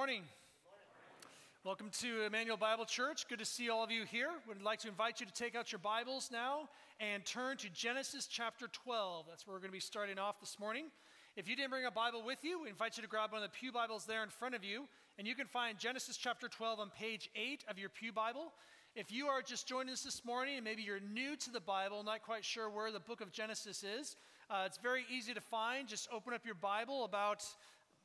morning. Welcome to Emmanuel Bible Church. Good to see all of you here. Would like to invite you to take out your Bibles now and turn to Genesis chapter 12. That's where we're going to be starting off this morning. If you didn't bring a Bible with you, we invite you to grab one of the pew Bibles there in front of you, and you can find Genesis chapter 12 on page 8 of your pew Bible. If you are just joining us this morning and maybe you're new to the Bible, not quite sure where the book of Genesis is, it's very easy to find. Just open up your Bible about,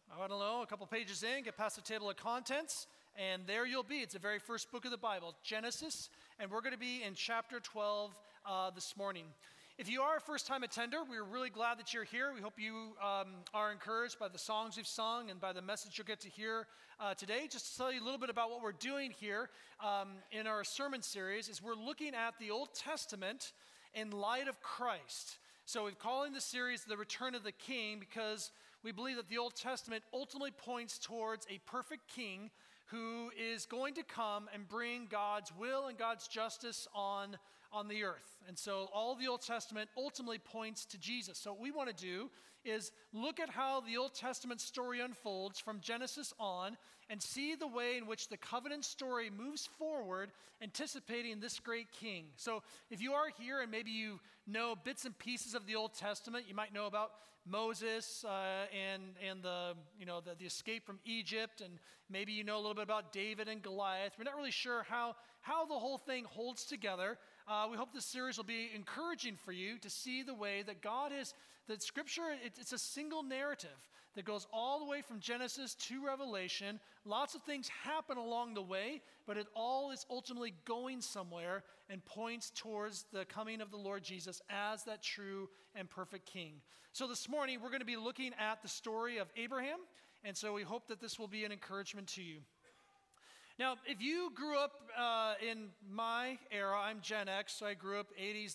a couple pages in, get past the table of contents, and there you'll be. It's the very first book of the Bible, Genesis, and we're going to be in chapter 12 this morning. If you are a first-time attender, we're really glad that you're here. We hope you are encouraged by the songs we've sung and by the message you'll get to hear today. Just to tell you a little bit about what we're doing here in our sermon series is we're looking at the Old Testament in light of Christ. So we've called the series The Return of the King because we believe that the Old Testament ultimately points towards a perfect king who is going to come and bring God's will and God's justice on the earth. And so all the Old Testament ultimately points to Jesus. So what we want to do is look at how the Old Testament story unfolds from Genesis on and see the way in which the covenant story moves forward, anticipating this great king. So if you are here and maybe you know bits and pieces of the Old Testament, you might know about Moses and the escape from Egypt, and maybe you know a little bit about David and Goliath. We're not really sure how the whole thing holds together. We hope this series will be encouraging for you to see the way that God is, that Scripture, it's a single narrative that goes all the way from Genesis to Revelation. Lots of things happen along the way, but it all is ultimately going somewhere and points towards the coming of the Lord Jesus as that true and perfect King. So this morning, we're going to be looking at the story of Abraham, and so we hope that this will be an encouragement to you. Now, if you grew up in my era, I'm Gen X, so I grew up 80s,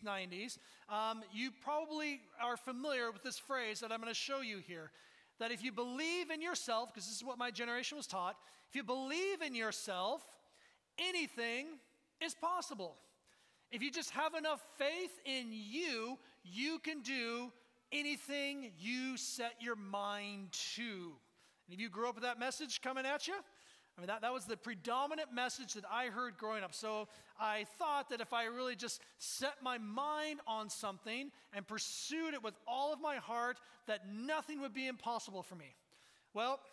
90s, you probably are familiar with this phrase that I'm going to show you here, that if you believe in yourself, because this is what my generation was taught, if you believe in yourself, anything is possible. If you just have enough faith in you, you can do anything you set your mind to. And if you grew up with that message coming at you, that was the predominant message that I heard growing up. So I thought that if I really just set my mind on something and pursued it with all of my heart, that nothing would be impossible for me. Well,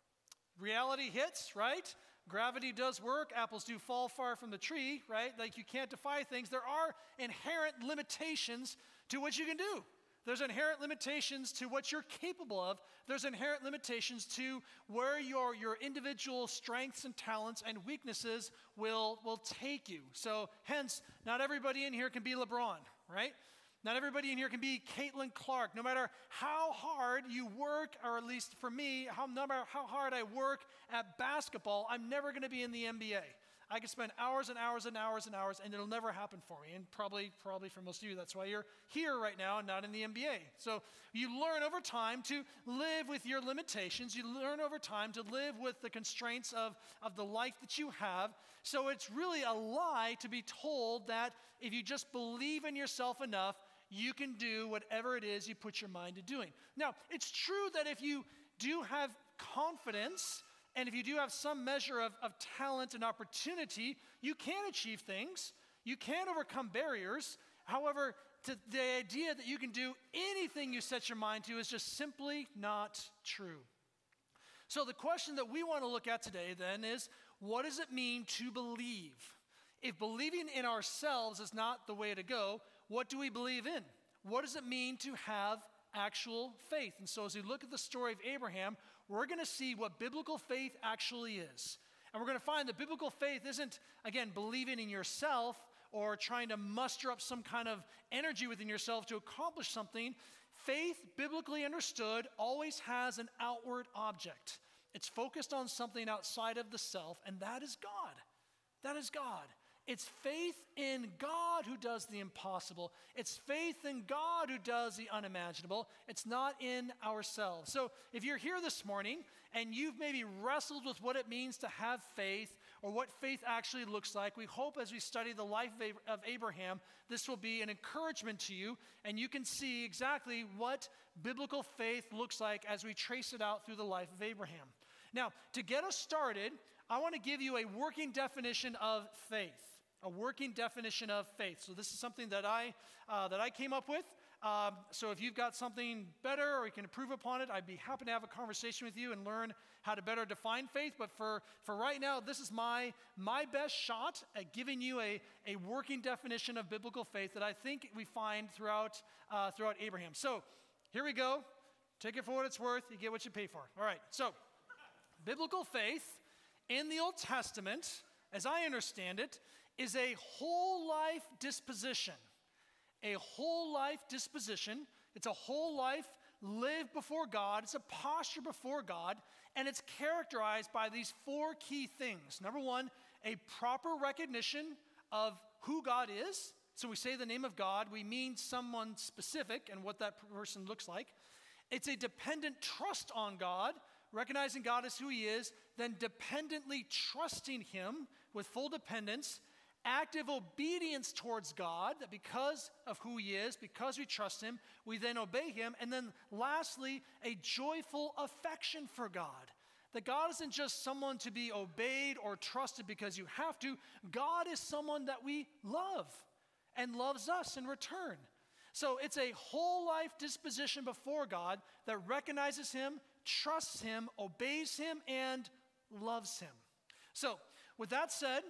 reality hits, right? Gravity does work. Apples do fall far from the tree, right? Like you can't defy things. There are inherent limitations to what you can do. There's inherent limitations to what you're capable of. There's inherent limitations to where your individual strengths and talents and weaknesses will take you. So hence, not everybody in here can be LeBron, right? Not everybody in here can be Caitlin Clark. No matter how hard you work, or at least for me, no matter how hard I work at basketball, I'm never going to be in the NBA. I could spend hours and hours and hours and hours, and it'll never happen for me. And probably for most of you, that's why you're here right now and not in the NBA. So you learn over time to live with your limitations. You learn over time to live with the constraints of the life that you have. So it's really a lie to be told that if you just believe in yourself enough, you can do whatever it is you put your mind to doing. Now, it's true that if you do have confidence, and if you do have some measure of talent and opportunity, you can achieve things. You can overcome barriers. However, the idea that you can do anything you set your mind to is just simply not true. So the question that we want to look at today then is, what does it mean to believe? If believing in ourselves is not the way to go, what do we believe in? What does it mean to have actual faith? And so as we look at the story of Abraham, we're going to see what biblical faith actually is. And we're going to find that biblical faith isn't, again, believing in yourself or trying to muster up some kind of energy within yourself to accomplish something. Faith, biblically understood, always has an outward object. It's focused on something outside of the self, and that is God. That is God. It's faith in God who does the impossible. It's faith in God who does the unimaginable. It's not in ourselves. So if you're here this morning and you've maybe wrestled with what it means to have faith or what faith actually looks like, we hope as we study the life of Abraham, this will be an encouragement to you and you can see exactly what biblical faith looks like as we trace it out through the life of Abraham. Now, to get us started, I want to give you a working definition of faith. A working definition of faith. So this is something that I came up with. So if you've got something better or you can improve upon it, I'd be happy to have a conversation with you and learn how to better define faith. But for right now, this is my best shot at giving you a working definition of biblical faith that I think we find throughout Abraham. So here we go. Take it for what it's worth. You get what you pay for. All right. So biblical faith in the Old Testament, as I understand it, is a whole life disposition. A whole life disposition. It's a whole life lived before God. It's a posture before God. And it's characterized by these four key things. Number one, a proper recognition of who God is. So we say the name of God, we mean someone specific and what that person looks like. It's a dependent trust on God, recognizing God as who he is, then dependently trusting him with full dependence. Active obedience towards God, that because of who he is, because we trust him, we then obey him. And then lastly, a joyful affection for God. That God isn't just someone to be obeyed or trusted because you have to. God is someone that we love and loves us in return. So it's a whole life disposition before God that recognizes him, trusts him, obeys him, and loves him. So with that said,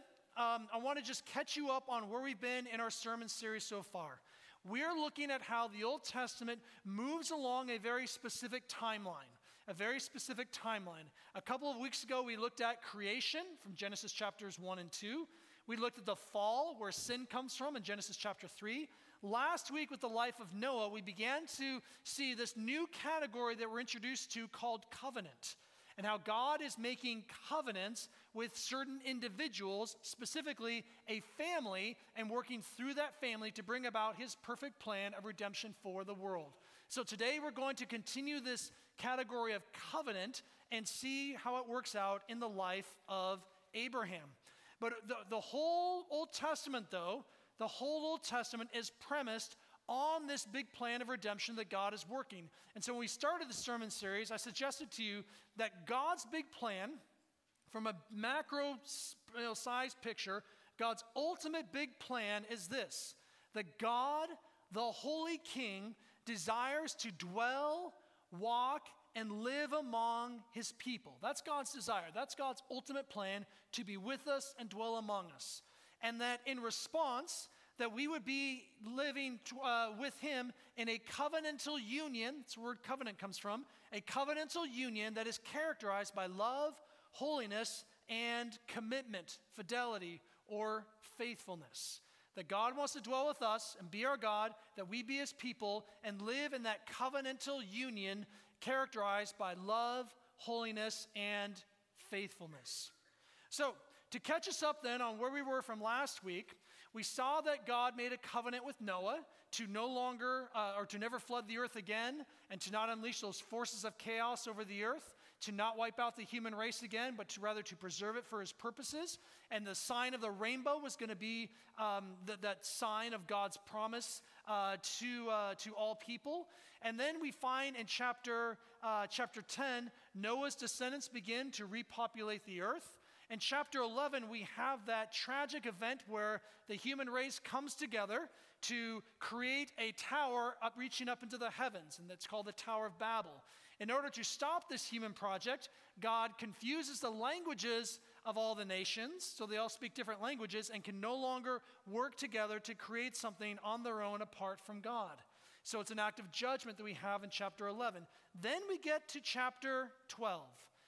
I want to just catch you up on where we've been in our sermon series so far. We're looking at how the Old Testament moves along a very specific timeline. A very specific timeline. A couple of weeks ago, we looked at creation from Genesis chapters 1 and 2. We looked at the fall, where sin comes from, in Genesis chapter 3. Last week, with the life of Noah, we began to see this new category that we're introduced to called covenant, and how God is making covenants with certain individuals, specifically a family, and working through that family to bring about his perfect plan of redemption for the world. So today we're going to continue this category of covenant and see how it works out in the life of Abraham. But the whole Old Testament, though, the whole Old Testament is premised on this big plan of redemption that God is working. And so when we started the sermon series, I suggested to you that God's big plan, from a macro size picture, God's ultimate big plan is this: that God, the Holy King, desires to dwell, walk, and live among his people. That's God's desire. That's God's ultimate plan, to be with us and dwell among us. And that in response, that we would be living with him in a covenantal union. That's where the word covenant comes from. A covenantal union that is characterized by love, holiness, and commitment, fidelity, or faithfulness. That God wants to dwell with us and be our God, that we be his people and live in that covenantal union characterized by love, holiness, and faithfulness. So, to catch us up then on where we were from last week, we saw that God made a covenant with Noah to no longer, or to never flood the earth again, and to not unleash those forces of chaos over the earth, to not wipe out the human race again, but rather to preserve it for his purposes. And the sign of the rainbow was going to be that sign of God's promise to all people. And then we find in chapter 10, Noah's descendants begin to repopulate the earth. In chapter 11, we have that tragic event where the human race comes together to create a tower reaching up into the heavens, and that's called the Tower of Babel. In order to stop this human project, God confuses the languages of all the nations, so they all speak different languages and can no longer work together to create something on their own apart from God. So it's an act of judgment that we have in chapter 11. Then we get to chapter 12.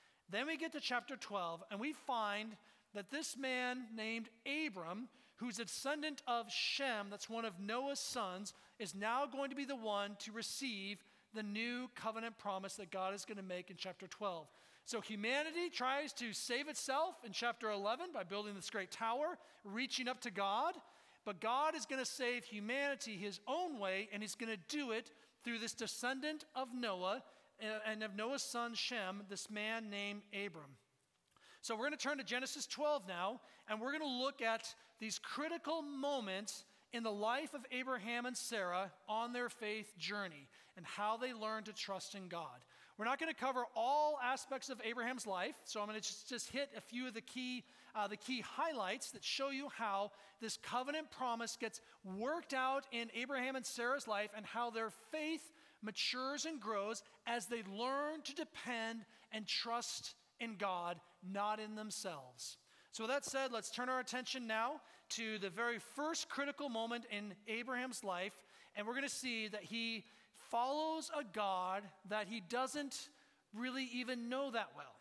And we find that this man named Abram, who's a descendant of Shem, that's one of Noah's sons, is now going to be the one to receive the new covenant promise that God is going to make in chapter 12. So humanity tries to save itself in chapter 11 by building this great tower, reaching up to God. But God is going to save humanity his own way, and he's going to do it through this descendant of Noah, and of Noah's son Shem, this man named Abram. So we're going to turn to Genesis 12 now, and we're going to look at these critical moments in the life of Abraham and Sarah on their faith journey and how they learned to trust in God. We're not going to cover all aspects of Abraham's life, so I'm going to just hit a few of the key highlights that show you how this covenant promise gets worked out in Abraham and Sarah's life and how their faith matures and grows as they learn to depend and trust in God, not in themselves. So with that said, let's turn our attention now to the very first critical moment in Abraham's life, and we're going to see that he follows a God that he doesn't really even know that well.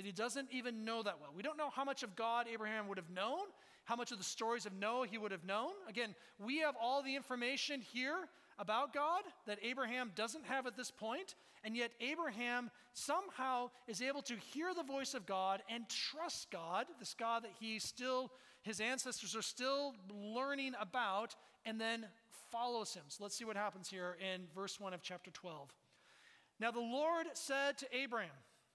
We don't know how much of God Abraham would have known, how much of the stories of Noah he would have known. Again, we have all the information here about God that Abraham doesn't have at this point, and yet Abraham somehow is able to hear the voice of God and trust God, this God that his ancestors are still learning about, and then follows him. So let's see what happens here in verse 1 of chapter 12. Now the Lord said to Abraham,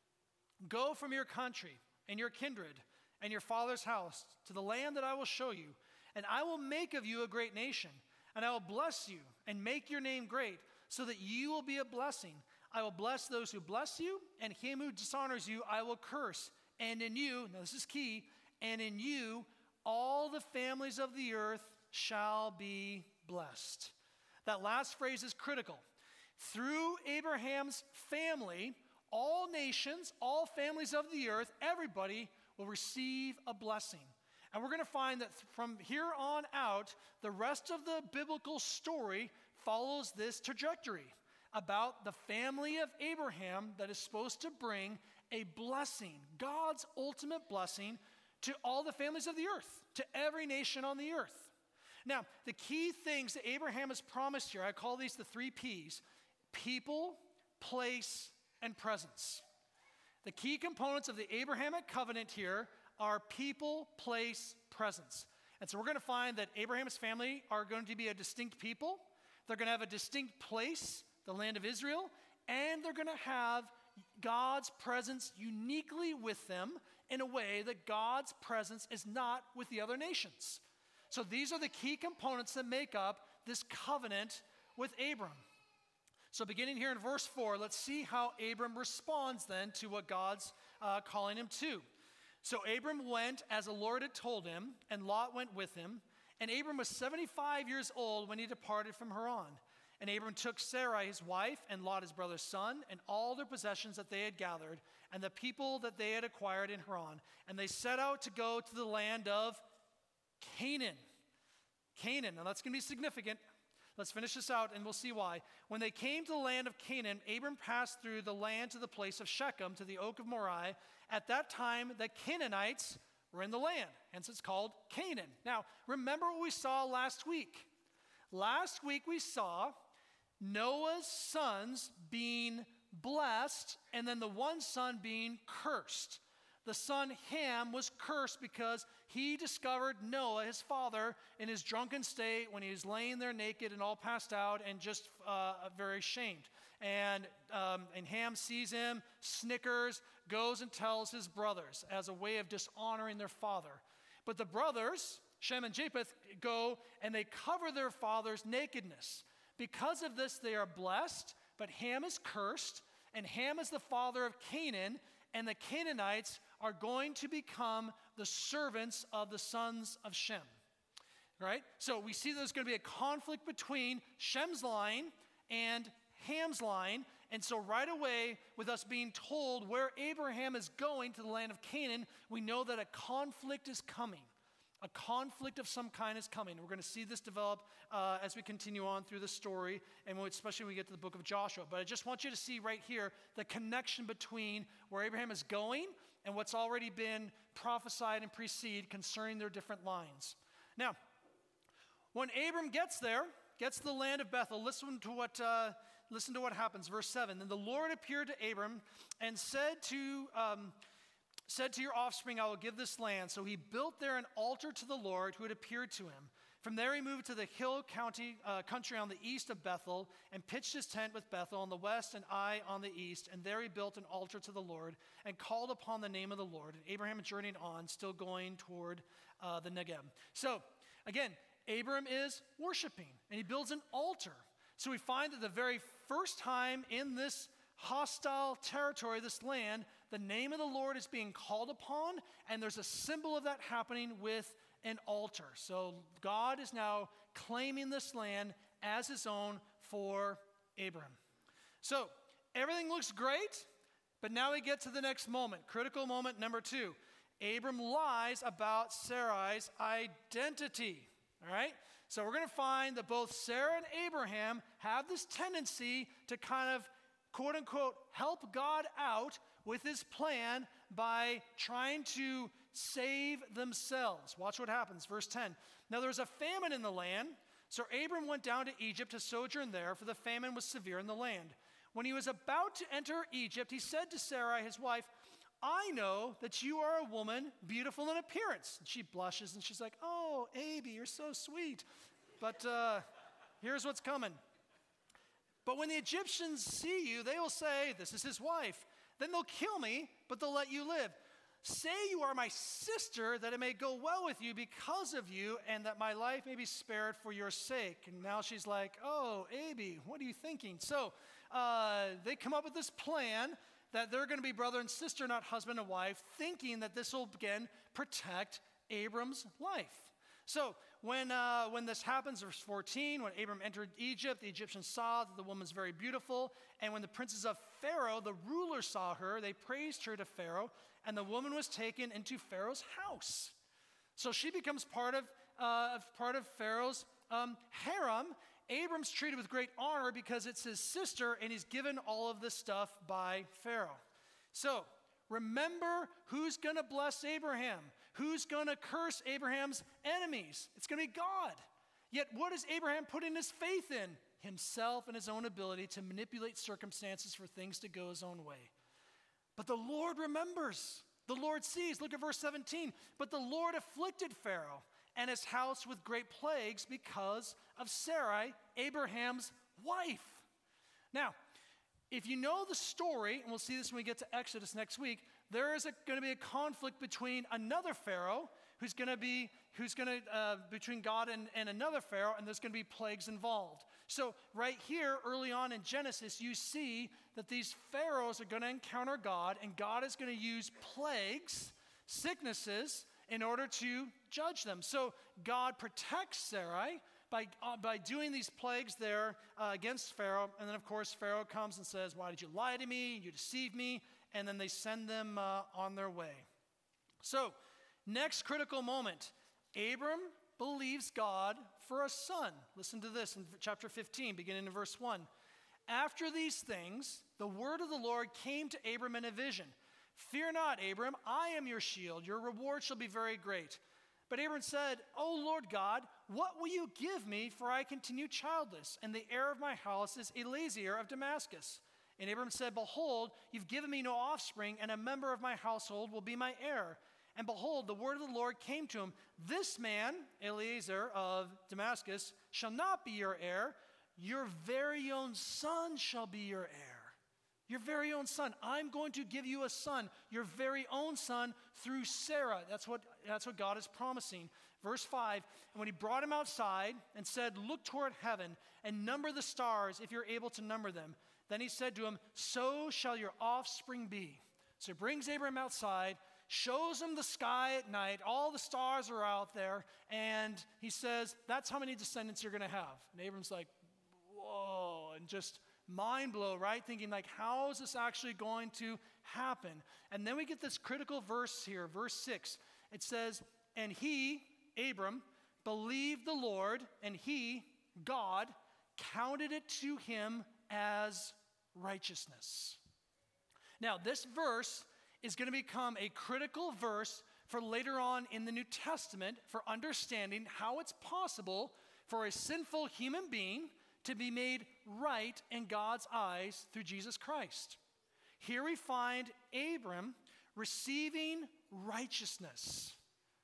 "Go from your country and your kindred and your father's house to the land that I will show you, and I will make of you a great nation, and I will bless you and make your name great, so that you will be a blessing. I will bless those who bless you, and him who dishonors you I will curse. And in you," now this is key, "and in you all the families of the earth shall be blessed." That last phrase is critical. Through Abraham's family, all nations, all families of the earth, everybody will receive a blessing. And we're going to find that from here on out, the rest of the biblical story follows this trajectory about the family of Abraham that is supposed to bring a blessing, God's ultimate blessing, to all the families of the earth, to every nation on the earth. Now, the key things that Abraham has promised here, I call these the 3 Ps: people, place, and presence. The key components of the Abrahamic covenant here are people, place, presence. And so we're going to find that Abraham's family are going to be a distinct people. They're going to have a distinct place, the land of Israel, and they're going to have God's presence uniquely with them in a way that God's presence is not with the other nations. So these are the key components that make up this covenant with Abram. So beginning here in verse 4, let's see how Abram responds then to what God's calling him to. So Abram went as the Lord had told him, and Lot went with him. And Abram was 75 years old when he departed from Haran. And Abram took Sarai his wife, and Lot his brother's son, and all their possessions that they had gathered, and the people that they had acquired in Haran. And they set out to go to the land of Canaan. Canaan, now that's going to be significant. Let's finish this out and we'll see why. When they came to the land of Canaan, Abram passed through the land to the place of Shechem, to the oak of Moreh. At that time, the Canaanites were in the land, hence it's called Canaan. Now, remember what we saw last week. Last week we saw Noah's sons being blessed and then the one son being cursed. The son Ham was cursed because he discovered Noah, his father, in his drunken state when he was laying there naked and all passed out and just very shamed. And Ham sees him, snickers, goes and tells his brothers as a way of dishonoring their father. But the brothers, Shem and Japheth, go and they cover their father's nakedness. Because of this, they are blessed, but Ham is cursed, and Ham is the father of Canaan, and the Canaanites are going to become the servants of the sons of Shem. Right? So we see there's going to be a conflict between Shem's line and Ham's line. And so right away, with us being told where Abraham is going to the land of Canaan, we know that a conflict is coming. A conflict of some kind is coming. We're going to see this develop as we continue on through the story, and especially when we get to the book of Joshua. But I just want you to see right here the connection between where Abraham is going and what's already been prophesied and preceded concerning their different lines. Now, when Abram gets there, gets to the land of Bethel, listen to what happens. Verse 7, "Then the Lord appeared to Abram and said to your offspring, I will give this land. So he built there an altar to the Lord who had appeared to him. From there he moved to the hill country on the east of Bethel and pitched his tent with Bethel on the west and Ai on the east. And there he built an altar to the Lord and called upon the name of the Lord. And Abraham journeyed on, still going toward the Negeb." So again, Abram is worshiping and he builds an altar. So we find that the very first time in this hostile territory, this land, the name of the Lord is being called upon, and there's a symbol of that happening with an altar. So God is now claiming this land as his own for Abram. So everything looks great, but now we get to the next moment, critical moment number 2. Abram lies about Sarai's identity, all right? So we're going to find that both Sarah and Abraham have this tendency to kind of, quote unquote, help God out with his plan by trying to save themselves. Watch what happens. Verse 10. Now there was a famine in the land, so Abram went down to Egypt to sojourn there, for the famine was severe in the land. When he was about to enter Egypt, he said to Sarai, his wife, I know that you are a woman beautiful in appearance. And she blushes and she's like, oh, Abby, you're so sweet. But here's what's coming. But when the Egyptians see you, they will say, this is his wife. Then they'll kill me, but they'll let you live. Say you are my sister, that it may go well with you because of you, and that my life may be spared for your sake. And now she's like, oh, Abby, what are you thinking? So they come up with this plan that they're going to be brother and sister, not husband and wife, thinking that this will, again, protect Abram's life. So when this happens, verse 14, when Abram entered Egypt, the Egyptians saw that the woman was very beautiful. And when the princes of Pharaoh, the ruler, saw her, they praised her to Pharaoh, and the woman was taken into Pharaoh's house. So she becomes part of Pharaoh's harem. Abram's treated with great honor because it's his sister, and he's given all of this stuff by Pharaoh. So remember who's going to bless Abraham. Who's going to curse Abraham's enemies? It's going to be God. Yet what does Abraham put in his faith in? Himself and his own ability to manipulate circumstances for things to go his own way. But the Lord remembers. The Lord sees. Look at verse 17. But the Lord afflicted Pharaoh and his house with great plagues because of Sarai, Abraham's wife. Now, if you know the story, and we'll see this when we get to Exodus next week, there is going to be a conflict between another Pharaoh between God and another Pharaoh, and there's going to be plagues involved. So right here, early on in Genesis, you see that these pharaohs are going to encounter God, and God is going to use plagues, sicknesses, in order to judge them. So God protects Sarai by doing these plagues there against Pharaoh. And then, of course, Pharaoh comes and says, why did you lie to me? You deceived me. And then they send them on their way. So, next critical moment. Abram believes God for a son. Listen to this in chapter 15, beginning in verse 1. After these things, the word of the Lord came to Abram in a vision. Fear not, Abram, I am your shield. Your reward shall be very great. But Abram said, O Lord God, what will you give me, for I continue childless, and the heir of my house is Eliezer of Damascus? And Abram said, Behold, you've given me no offspring, and a member of my household will be my heir. And behold, the word of the Lord came to him, This man, Eliezer of Damascus, shall not be your heir. Your very own son shall be your heir. Your very own son. I'm going to give you a son, your very own son, through Sarah. That's what God is promising. Verse 5, and when he brought him outside and said, Look toward heaven and number the stars if you're able to number them. Then he said to him, So shall your offspring be. So he brings Abraham outside, shows him the sky at night. All the stars are out there. And he says, that's how many descendants you're going to have. And Abram's like, whoa, and just mind blow, right? Thinking like, how is this actually going to happen? And then we get this critical verse here, verse 6. It says, and he, Abram, believed the Lord, and he, God, counted it to him as righteousness. Now, this verse is going to become a critical verse for later on in the New Testament for understanding how it's possible for a sinful human being to be made right in God's eyes through Jesus Christ. Here we find Abram receiving righteousness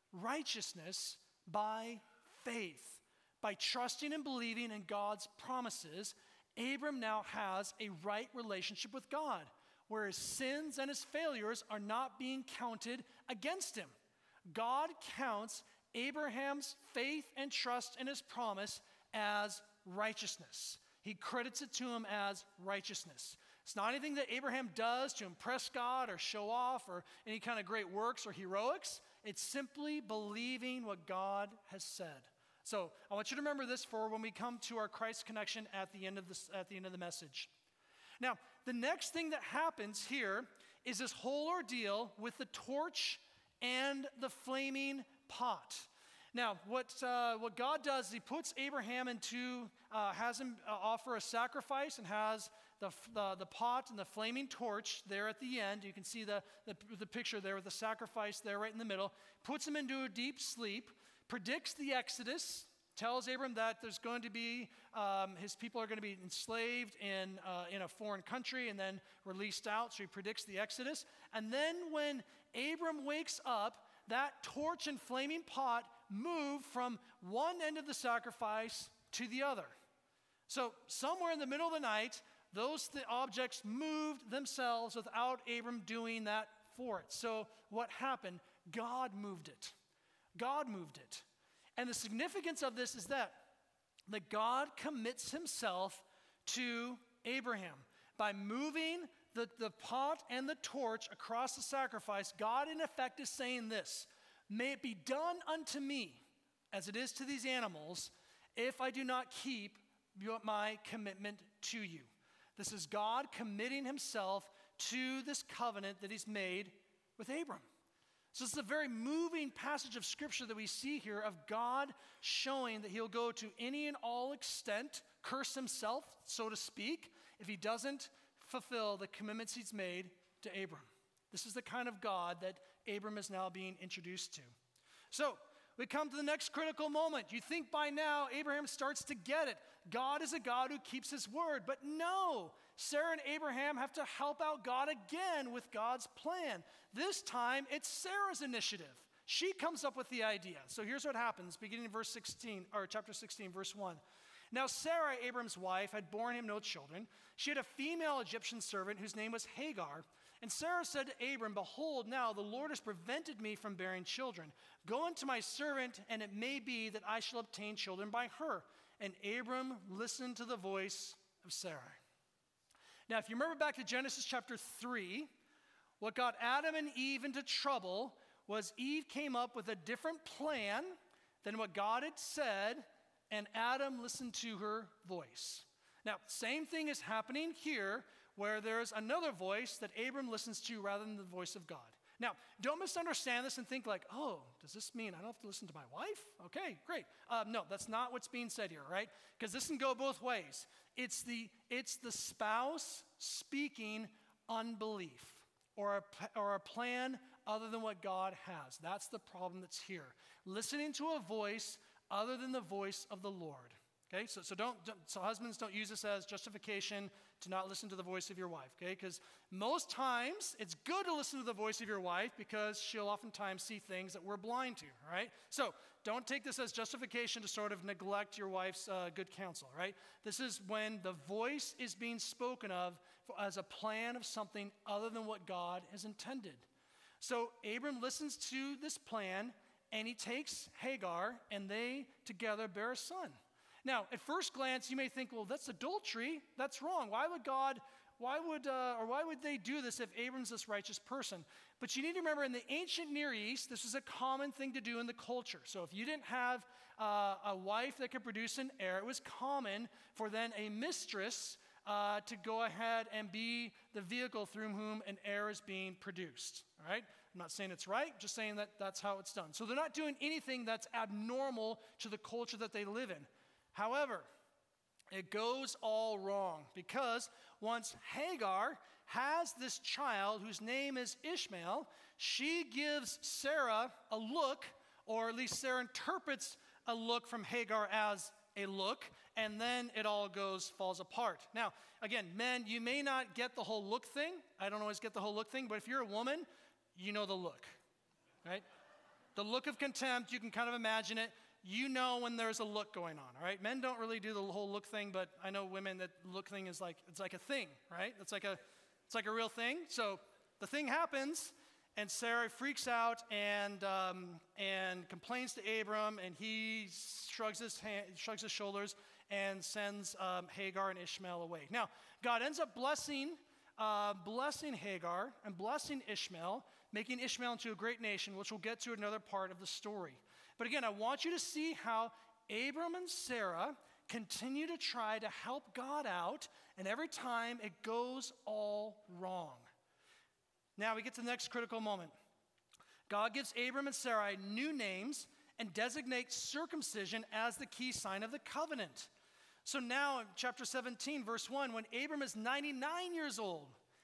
by faith. By trusting and believing in God's promises, Abram now has a right relationship with God, where his sins and his failures are not being counted against him. God counts Abraham's faith and trust in his promise as righteousness. He credits it to him as righteousness. It's not anything that Abraham does to impress God or show off or any kind of great works or heroics. It's simply believing what God has said. So I want you to remember this for when we come to our Christ connection at the end of the message. Now, the next thing that happens here is this whole ordeal with the torch and the flaming pot. Now, what God does is he puts Abraham has him offer a sacrifice and has the pot and the flaming torch there at the end. You can see the picture there with the sacrifice there right in the middle. Puts him into a deep sleep, predicts the Exodus, tells Abram that there's going to be, his people are going to be enslaved in a foreign country and then released out. So he predicts the Exodus. And then when Abram wakes up, that torch and flaming pot move from one end of the sacrifice to the other. So somewhere in the middle of the night, those objects moved themselves without Abram doing that for it. So what happened? God moved it. God moved it. And the significance of this is that God commits himself to Abraham. By moving the pot and the torch across the sacrifice, God in effect is saying this: may it be done unto me as it is to these animals, if I do not keep my commitment to you. This is God committing himself to this covenant that he's made with Abram. So it's a very moving passage of Scripture that we see here of God showing that he'll go to any and all extent, curse himself, so to speak, if he doesn't fulfill the commitments he's made to Abram. This is the kind of God that Abram is now being introduced to. So we come to the next critical moment. You think by now Abraham starts to get it. God is a God who keeps his word. But no, Sarah and Abraham have to help out God again with God's plan. This time it's Sarah's initiative. She comes up with the idea. So here's what happens, beginning in chapter 16, verse 1. Now Sarah, Abram's wife, had borne him no children. She had a female Egyptian servant whose name was Hagar. And Sarah said to Abram, behold, now the Lord has prevented me from bearing children. Go unto my servant, and it may be that I shall obtain children by her. And Abram listened to the voice of Sarai. Now, if you remember back to Genesis chapter 3, what got Adam and Eve into trouble was Eve came up with a different plan than what God had said, and Adam listened to her voice. Now, same thing is happening here, where there's another voice that Abram listens to rather than the voice of God. Now, don't misunderstand this and think like, oh, does this mean I don't have to listen to my wife? Okay, great. No, that's not what's being said here, right? Because this can go both ways. It's the spouse speaking unbelief or a plan other than what God has. That's the problem that's here. Listening to a voice other than the voice of the Lord. Okay, so husbands, don't use this as justification to not listen to the voice of your wife, okay? Because most times it's good to listen to the voice of your wife because she'll oftentimes see things that we're blind to, all right? So don't take this as justification to sort of neglect your wife's good counsel, right? This is when the voice is being spoken of as a plan of something other than what God has intended. So Abram listens to this plan, and he takes Hagar, and they together bear a son. Now, at first glance, you may think, well, that's adultery. That's wrong. Why would they do this if Abram's this righteous person? But you need to remember, in the ancient Near East, this was a common thing to do in the culture. So if you didn't have a wife that could produce an heir, it was common for then a mistress to go ahead and be the vehicle through whom an heir is being produced. All right? I'm not saying it's right, just saying that that's how it's done. So they're not doing anything that's abnormal to the culture that they live in. However, it goes all wrong because once Hagar has this child whose name is Ishmael, she gives Sarah a look, or at least Sarah interprets a look from Hagar as a look, and then it all falls apart. Now, again, men, you may not get the whole look thing. I don't always get the whole look thing, but if you're a woman, you know the look, right? The look of contempt, you can kind of imagine it. You know when there's a look going on, all right? Men don't really do the whole look thing, but I know women that look thing is it's like a thing, right? It's like a real thing. So the thing happens, and Sarah freaks out and complains to Abram, and he shrugs his shoulders and sends Hagar and Ishmael away. Now, God ends up blessing blessing Hagar and blessing Ishmael, making Ishmael into a great nation, which we'll get to another part of the story. But again, I want you to see how Abram and Sarah continue to try to help God out, and every time it goes all wrong. Now we get to the next critical moment. God gives Abram and Sarai new names and designates circumcision as the key sign of the covenant. So now in chapter 17, verse 1, when Abram is 99 years old,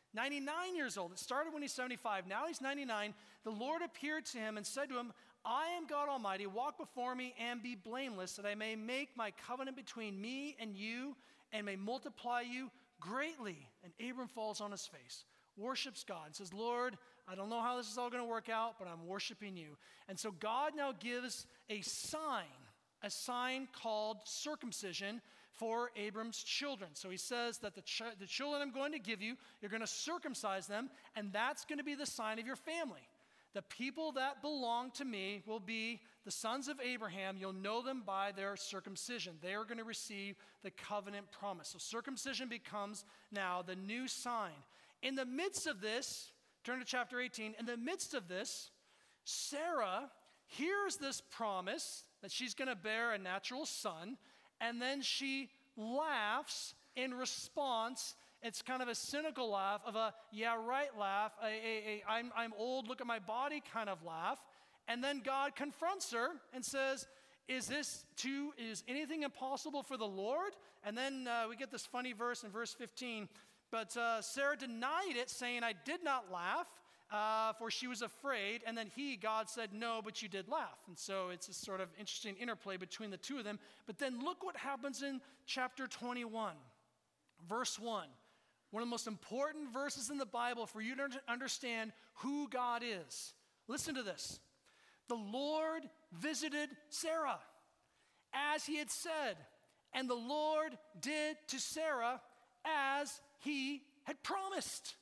it started when he's 75, now he's 99, the Lord appeared to him and said to him, I am God Almighty, walk before me and be blameless, that I may make my covenant between me and you and may multiply you greatly. And Abram falls on his face, worships God, and says, Lord, I don't know how this is all going to work out, but I'm worshiping you. And so God now gives a sign called circumcision for Abram's children. So he says that the children I'm going to give you, you're going to circumcise them, and that's going to be the sign of your family. The people that belong to me will be the sons of Abraham. You'll know them by their circumcision. They are going to receive the covenant promise. So circumcision becomes now the new sign. In the midst of this, turn to chapter 18, in the midst of this, Sarah hears this promise that she's going to bear a natural son, and then she laughs in response. It's kind of a cynical laugh, of a yeah, right laugh, I'm old, look at my body kind of laugh. And then God confronts her and says, is anything impossible for the Lord? And then we get this funny verse in verse 15. But Sarah denied it, saying, I did not laugh, for she was afraid. And then God said, no, but you did laugh. And so it's a sort of interesting interplay between the two of them. But then look what happens in chapter 21, verse 1. One of the most important verses in the Bible for you to understand who God is. Listen to this. The Lord visited Sarah as he had said, and the Lord did to Sarah as he had promised.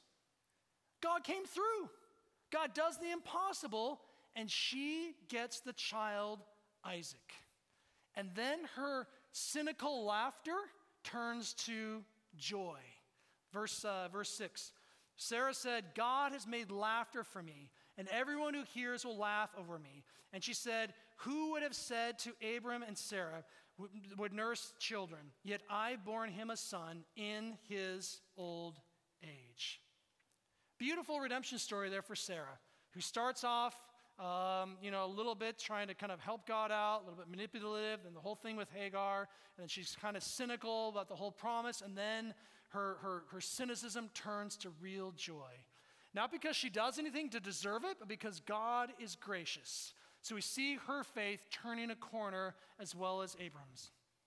God came through. God does the impossible, and she gets the child Isaac. And then her cynical laughter turns to joy. Verse 6, Sarah said, God has made laughter for me, and everyone who hears will laugh over me. And she said, who would have said to Abram and Sarah would nurse children, yet I've borne him a son in his old age. Beautiful redemption story there for Sarah, who starts off a little bit trying to kind of help God out, a little bit manipulative, and the whole thing with Hagar, and then she's kind of cynical about the whole promise, and then her cynicism turns to real joy. Not because she does anything to deserve it, but because God is gracious. So we see her faith turning a corner as well as Abram's.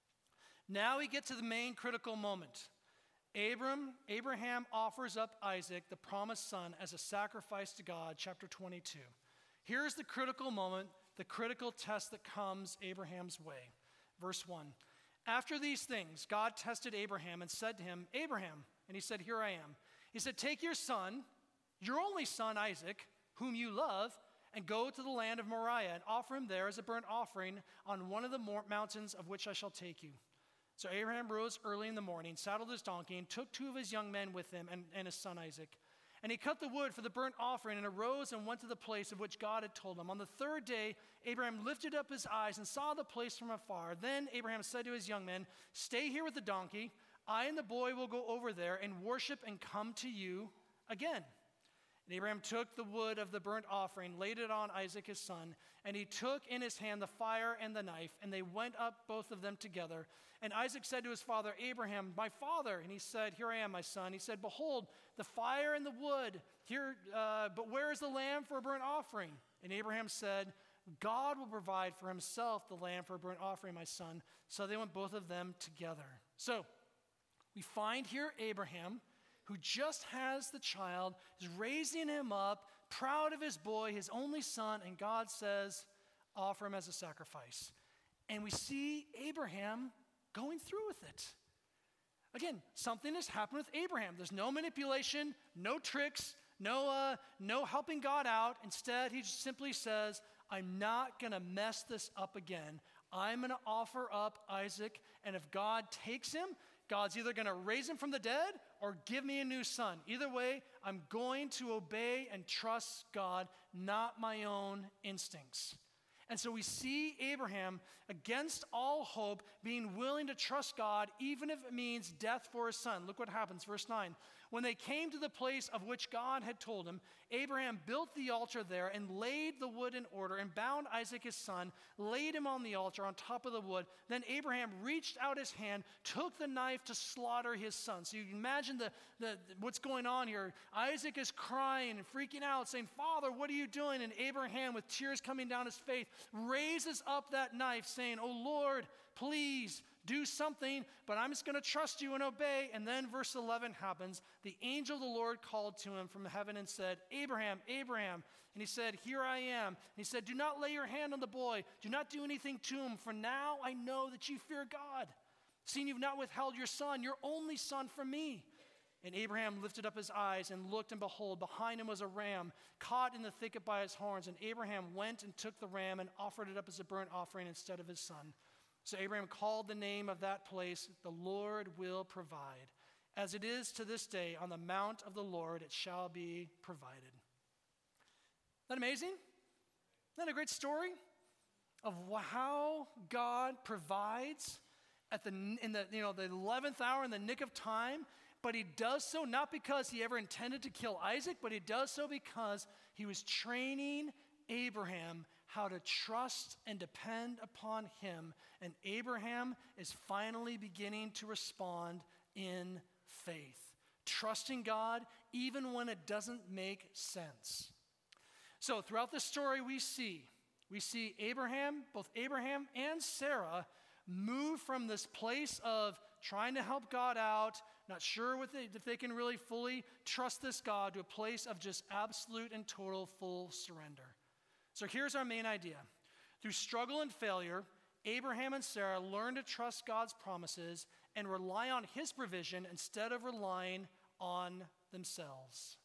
Now we get to the main critical moment. Abraham offers up Isaac, the promised son, as a sacrifice to God, chapter 22. Here's the critical moment, the critical test that comes Abraham's way. Verse 1. After these things, God tested Abraham and said to him, Abraham, and he said, here I am. He said, take your son, your only son Isaac, whom you love, and go to the land of Moriah and offer him there as a burnt offering on one of the mountains of which I shall take you. So Abraham rose early in the morning, saddled his donkey, and took 2 of his young men with him and his son Isaac. And he cut the wood for the burnt offering and arose and went to the place of which God had told him. On the 3rd day, Abraham lifted up his eyes and saw the place from afar. Then Abraham said to his young men, stay here with the donkey. I and the boy will go over there and worship and come to you again. And Abraham took the wood of the burnt offering, laid it on Isaac his son, and he took in his hand the fire and the knife, and they went up both of them together. And Isaac said to his father, Abraham, my father. And he said, here I am, my son. He said, behold, the fire and the wood, here, but where is the lamb for a burnt offering? And Abraham said, God will provide for himself the lamb for a burnt offering, my son. So they went both of them together. So we find here Abraham, who just has the child, is raising him up, proud of his boy, his only son, and God says, offer him as a sacrifice. And we see Abraham going through with it. Again, something has happened with Abraham. There's no manipulation, no tricks, no helping God out. Instead, he just simply says, I'm not going to mess this up again. I'm going to offer up Isaac, and if God takes him, God's either going to raise him from the dead or give me a new son. Either way, I'm going to obey and trust God, not my own instincts. And so we see Abraham, against all hope, being willing to trust God, even if it means death for his son. Look what happens, verse 9. When they came to the place of which God had told him, Abraham built the altar there and laid the wood in order and bound Isaac his son, laid him on the altar on top of the wood. Then Abraham reached out his hand, took the knife to slaughter his son. So you can imagine what's going on here. Isaac is crying and freaking out, saying, Father, what are you doing? And Abraham, with tears coming down his face, raises up that knife, saying, Oh Lord, please do something, but I'm just going to trust you and obey. And then verse 11 happens. The angel of the Lord called to him from heaven and said, Abraham, Abraham. And he said, Here I am. And he said, Do not lay your hand on the boy. Do not do anything to him, for now I know that you fear God, seeing you've not withheld your son, your only son, from me. And Abraham lifted up his eyes and looked, and behold, behind him was a ram caught in the thicket by his horns. And Abraham went and took the ram and offered it up as a burnt offering instead of his son. So Abraham called the name of that place, The Lord Will Provide. As it is to this day, on the mount of the Lord it shall be provided. Isn't that amazing? Isn't that a great story of how God provides in the 11th hour, in the nick of time? But he does so not because he ever intended to kill Isaac, but he does so because he was training Abraham how to trust and depend upon him. And Abraham is finally beginning to respond in faith, trusting God even when it doesn't make sense. So throughout the story we see Abraham, both Abraham and Sarah, move from this place of trying to help God out, not sure if they can really fully trust this God, to a place of just absolute and total full surrender. So here's our main idea. Through struggle and failure, Abraham and Sarah learned to trust God's promises and rely on his provision instead of relying on themselves.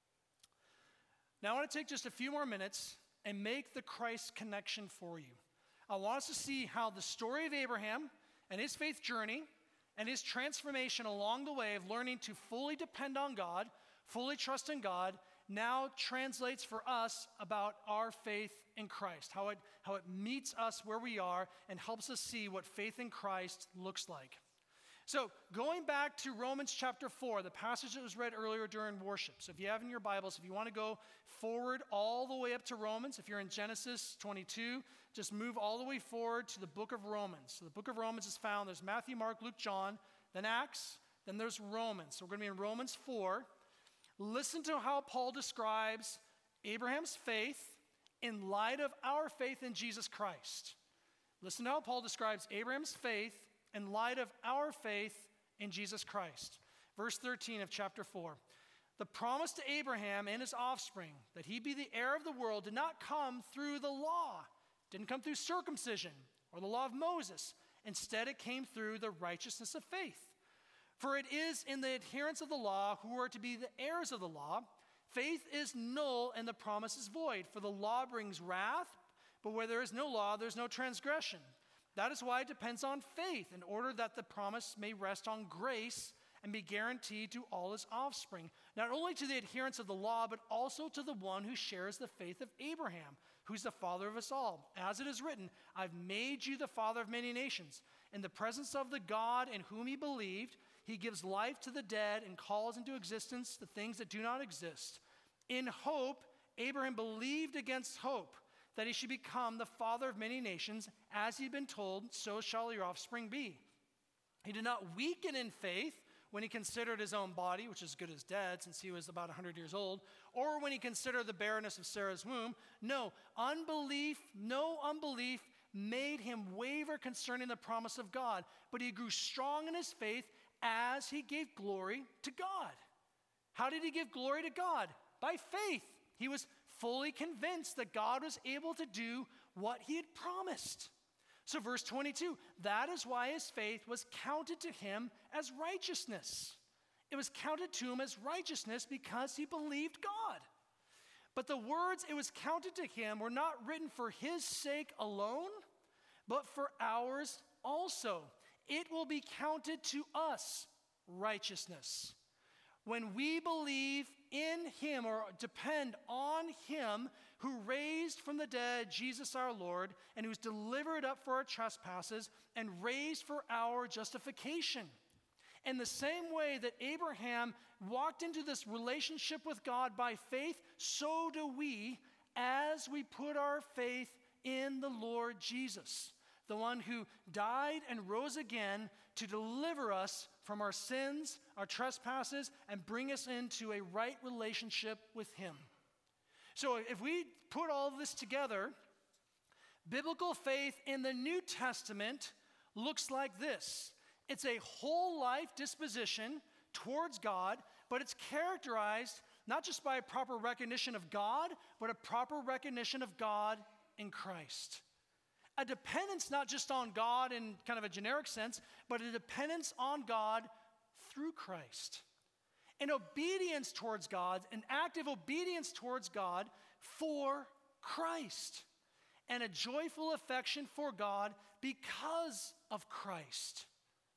Now I want to take just a few more minutes and make the Christ connection for you. I want us to see how the story of Abraham and his faith journey and his transformation along the way of learning to fully depend on God, fully trust in God, now translates for us about our faith in Christ, how it meets us where we are and helps us see what faith in Christ looks like. So going back to Romans chapter 4, the passage that was read earlier during worship. So if you have in your Bibles, if you want to go forward all the way up to Romans, if you're in Genesis 22, just move all the way forward to the book of Romans. So the book of Romans is found, there's Matthew, Mark, Luke, John, then Acts, then there's Romans. So we're going to be in Romans 4. Listen to how Paul describes Abraham's faith in light of our faith in Jesus Christ. Listen to how Paul describes Abraham's faith in light of our faith in Jesus Christ. Verse 13 of chapter 4. The promise to Abraham and his offspring that he be the heir of the world did not come through the law, didn't come through circumcision or the law of Moses. Instead, it came through the righteousness of faith. For it is in the adherents of the law who are to be the heirs of the law. Faith is null and the promise is void. For the law brings wrath, but where there is no law, there's no transgression. That is why it depends on faith, in order that the promise may rest on grace and be guaranteed to all his offspring, not only to the adherents of the law, but also to the one who shares the faith of Abraham, who's the father of us all. As it is written, I've made you the father of many nations. In the presence of the God in whom he believed, he gives life to the dead and calls into existence the things that do not exist. In hope, Abraham believed against hope that he should become the father of many nations. As he'd been told, so shall your offspring be. He did not weaken in faith when he considered his own body, which is good as dead since he was about 100 years old, or when he considered the barrenness of Sarah's womb. No unbelief made him waver concerning the promise of God, but he grew strong in his faith as he gave glory to God. How did he give glory to God? By faith. He was fully convinced that God was able to do what he had promised. So verse 22, that is why his faith was counted to him as righteousness. It was counted to him as righteousness because he believed God. But the words it was counted to him were not written for his sake alone, but for ours also. It will be counted to us righteousness. when we believe in him or depend on him who raised from the dead Jesus our Lord, and who's delivered up for our trespasses and raised for our justification. In the same way that Abraham walked into this relationship with God by faith, so do we as we put our faith in the Lord Jesus, the one who died and rose again to deliver us from our sins, our trespasses, and bring us into a right relationship with him. So if we put all of this together, biblical faith in the New Testament looks like this. It's a whole life disposition towards God, but it's characterized not just by a proper recognition of God, but a proper recognition of God in Christ. A dependence not just on God in kind of a generic sense, but a dependence on God through Christ. An obedience towards God, an active obedience towards God for Christ. And a joyful affection for God because of Christ.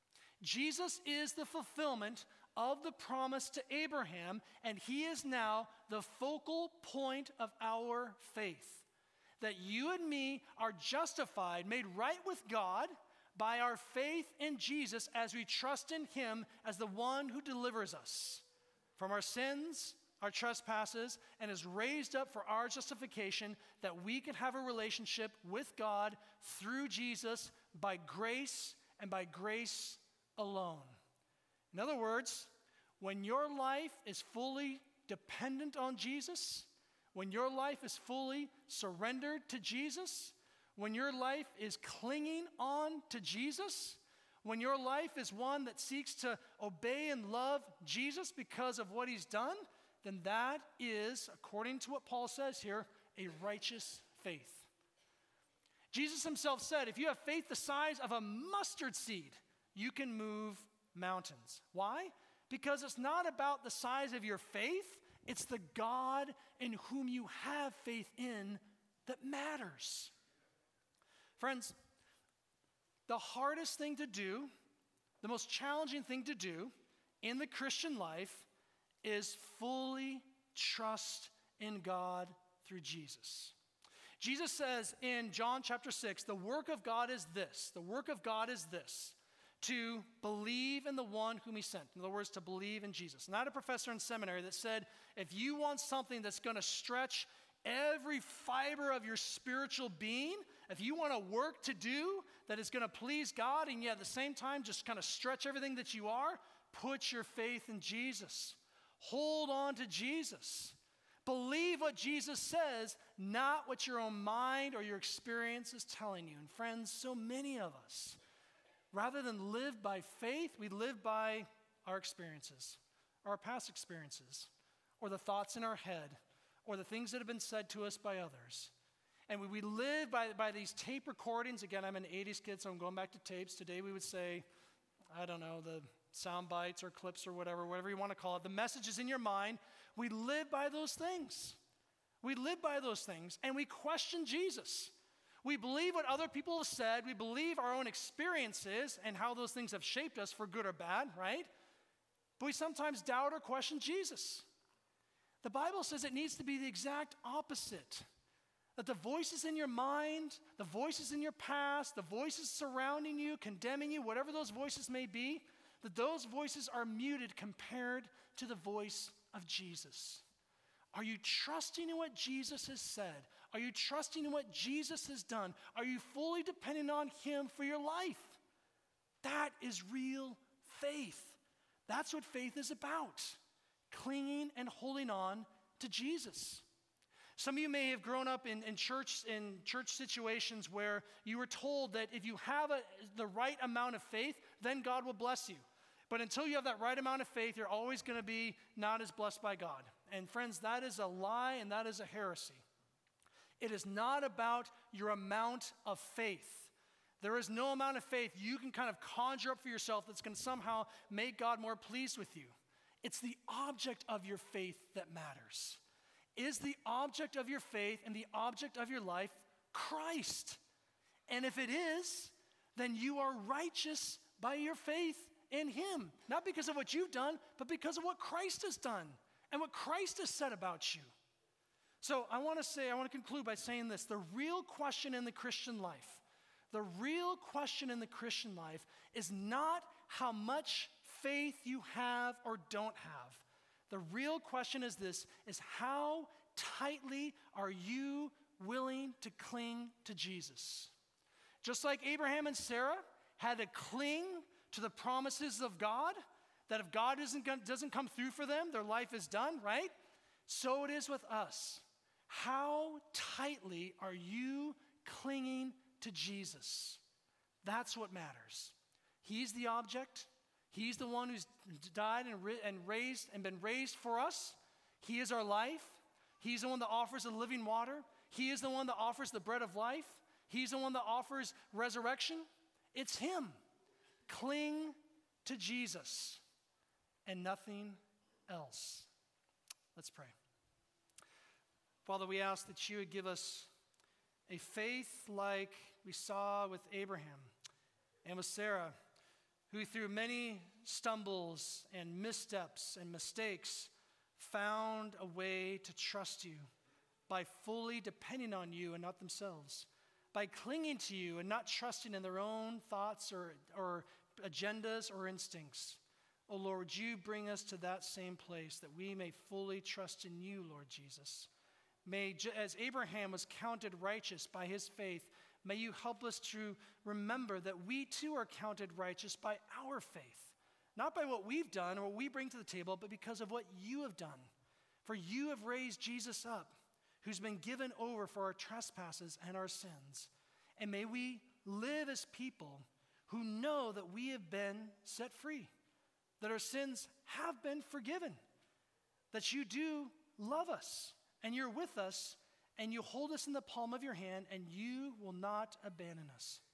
Jesus is the fulfillment of the promise to Abraham, and he is now the focal point of our faith. That you and me are justified, made right with God by our faith in Jesus as we trust in him as the one who delivers us from our sins, our trespasses, and is raised up for our justification, that we can have a relationship with God through Jesus by grace and by grace alone. In other words, when your life is fully dependent on Jesus, when your life is fully surrendered to Jesus, when your life is clinging on to Jesus, when your life is one that seeks to obey and love Jesus because of what he's done, then that is, according to what Paul says here, a righteous faith. Jesus himself said, if you have faith the size of a mustard seed, you can move mountains. Why? Because it's not about the size of your faith, it's the God in whom you have faith in that matters. Friends, the hardest thing to do, the most challenging thing to do in the Christian life is fully trust in God through Jesus. Jesus says in John chapter 6, the work of God is this. The work of God is this, to believe in the one whom he sent. In other words, to believe in Jesus. Not a professor in seminary that said, if you want something that's going to stretch every fiber of your spiritual being, if you want a work to do that is going to please God and yet at the same time just kind of stretch everything that you are, put your faith in Jesus. Hold on to Jesus. Believe what Jesus says, not what your own mind or your experience is telling you. And friends, so many of us, rather than live by faith, we live by our experiences, our past experiences, or the thoughts in our head, or the things that have been said to us by others. And we live by these tape recordings. Again, I'm an 80s kid, so I'm going back to tapes. Today we would say, I don't know, the sound bites or clips or whatever you want to call it. The messages in your mind, we live by those things. We live by those things, and we question Jesus. We believe what other people have said. We believe our own experiences and how those things have shaped us for good or bad, right? But we sometimes doubt or question Jesus. The Bible says it needs to be the exact opposite. That the voices in your mind, the voices in your past, the voices surrounding you, condemning you, whatever those voices may be, that those voices are muted compared to the voice of Jesus. Are you trusting in what Jesus has said? Are you trusting in what Jesus has done? Are you fully depending on him for your life? That is real faith. That's what faith is about. Clinging and holding on to Jesus. Some of you may have grown up in church situations where you were told that if you have the right amount of faith, then God will bless you. But until you have that right amount of faith, you're always going to be not as blessed by God. And friends, that is a lie and that is a heresy. It is not about your amount of faith. There is no amount of faith you can kind of conjure up for yourself that's going to somehow make God more pleased with you. It's the object of your faith that matters. Is the object of your faith and the object of your life Christ? And if it is, then you are righteous by your faith in him, not because of what you've done, but because of what Christ has done and what Christ has said about you. So I want to conclude by saying this. The real question in the Christian life, is not how much faith you have or don't have. The real question is this, is how tightly are you willing to cling to Jesus? Just like Abraham and Sarah had to cling to the promises of God, that if God doesn't come through for them, their life is done, right? So it is with us. How tightly are you clinging to Jesus? That's what matters. He's the object. He's the one who's died and been raised for us. He is our life. He's the one that offers the living water. He is the one that offers the bread of life. He's the one that offers resurrection. It's him. Cling to Jesus and nothing else. Let's pray. Father, we ask that you would give us a faith like we saw with Abraham and with Sarah, who through many stumbles and missteps and mistakes found a way to trust you by fully depending on you and not themselves, by clinging to you and not trusting in their own thoughts or agendas or instincts. Oh Lord, would you bring us to that same place that we may fully trust in you, Lord Jesus. May, as Abraham was counted righteous by his faith, may you help us to remember that we too are counted righteous by our faith. Not by what we've done or what we bring to the table, but because of what you have done. For you have raised Jesus up, who's been given over for our trespasses and our sins. And may we live as people who know that we have been set free, that our sins have been forgiven, that you do love us, and you're with us, and you hold us in the palm of your hand, and you will not abandon us.